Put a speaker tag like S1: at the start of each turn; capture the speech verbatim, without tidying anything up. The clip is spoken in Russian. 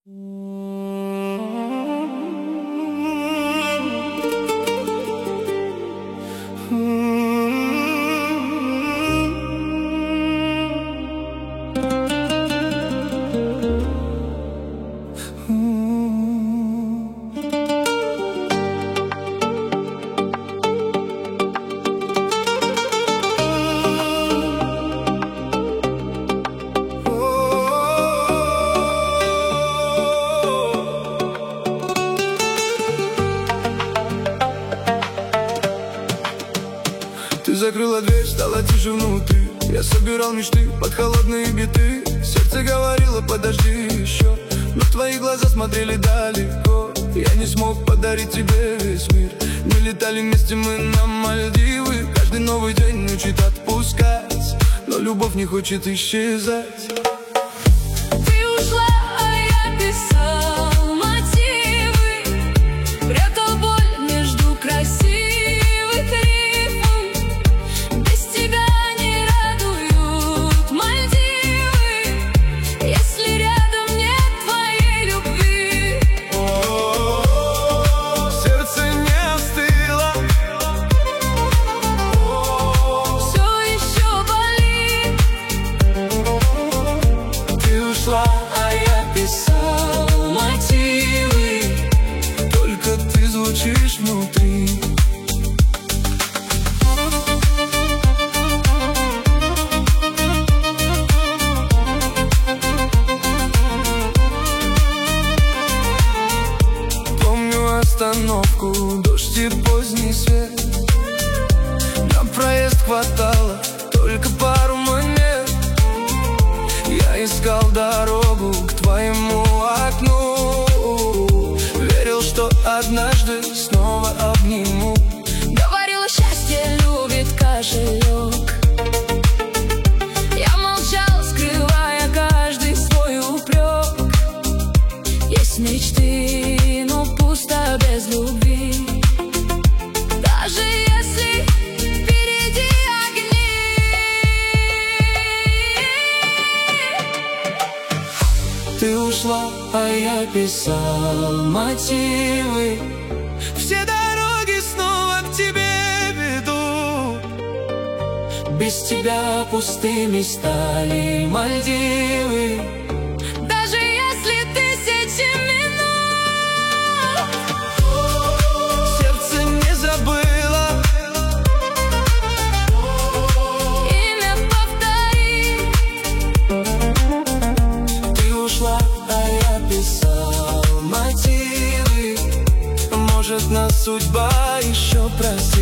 S1: Ты закрыла дверь, стало тише внутри. Я собирал мечты под холодные биты. Сердце говорило, подожди еще, но твои глаза смотрели далеко. Я не смог подарить тебе весь мир. Не летали вместе мы на Мальдивы. Каждый новый день учит отпускать, но любовь не хочет исчезать.
S2: А я писал мотивы,
S1: только ты звучишь внутри. Помню остановку, дождь и поздний свет. На проезд хватало только пару монет. Я искал дорогу к твоему окну, верил, что однажды снова обниму.
S2: Говорила, счастье любит кошелек. Я молчал, скрывая каждый свой упрек. Есть мечты, но пусто без любви. Даже если впереди огни.
S1: Ты ушла, а я писал мотивы. Все дороги снова к тебе ведут. Без тебя пустыми стали Мальдивы.
S2: Даже если тысячи минут
S1: сердце не забыло
S2: имя повторит.
S1: Ты ушла, а я писал мотивы. Может, нас судьба еще простит.